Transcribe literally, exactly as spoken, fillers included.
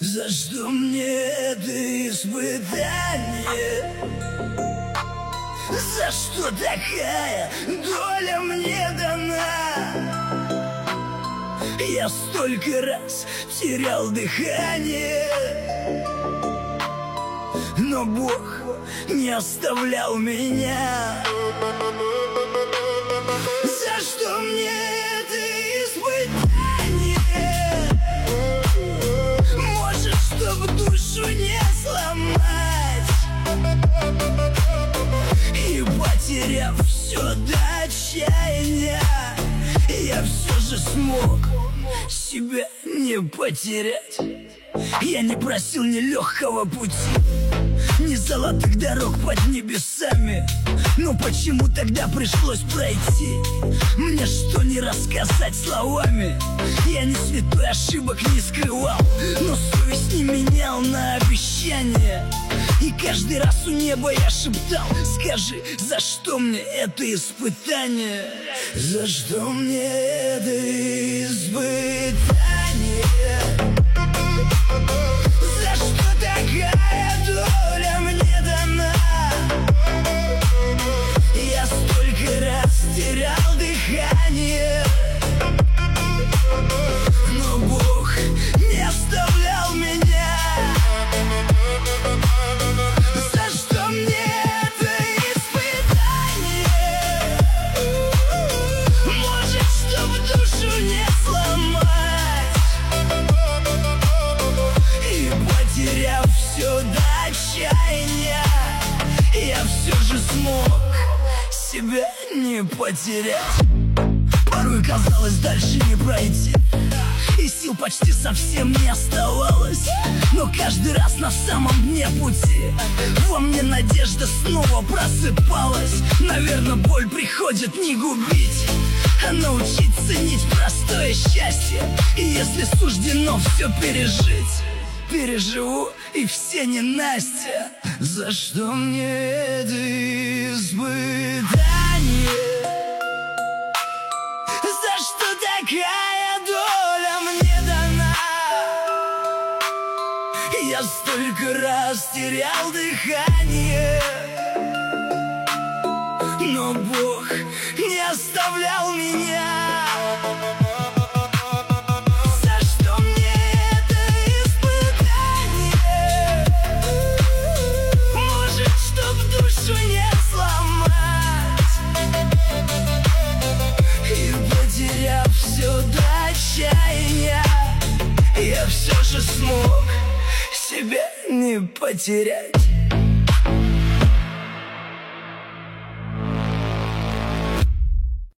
За что мне это испытание? За что такая доля мне дана? Я столько раз терял дыхание, но Бог не оставлял меня. За что мне это испытание? Может, чтоб душу не сломать, и потеряв все до отчаяния, я все же смог себя не потерять. Я не просил ни легкого пути, ни золотых дорог под небесами. Но почему тогда пришлось пройти? Мне что не рассказать словами? Я не святой, ошибок не скрывал, но совесть не менял на обещания. И каждый раз у неба я шептал: скажи, за что мне это испытание? За что мне это испытание? За что такая доля мне дана? Я столько раз терял дыхание, но Бог не оставлял меня. За что мне это испытание? Может, чтоб душу не сломать, и потеряв все до отчаяния, я все же смог себя не потерять. Порой казалось, дальше не пройти, и сил почти совсем не оставалось. Но каждый раз на самом дне пути во мне надежда снова просыпалась. Наверное, боль приходит не губить, а научить ценить простое счастье. И если суждено все пережить, переживу и все ненастья. За что мне это испытание? За что такая доля мне дана? Я столько раз терял дыхание, но Бог не оставлял меня. Я все же смог себя не потерять.